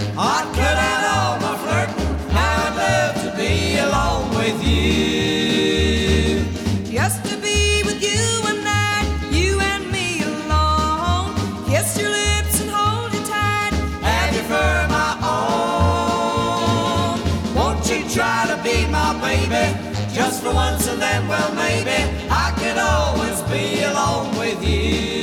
I'd cut out all my flirting. Now I'd love to be alone with you. Just to be with you one night, you and me alone. Kiss your lips and hold you tight. Have you for my own? Won't you try to be my baby? Just for once and then, well, maybe I could always be alone with you.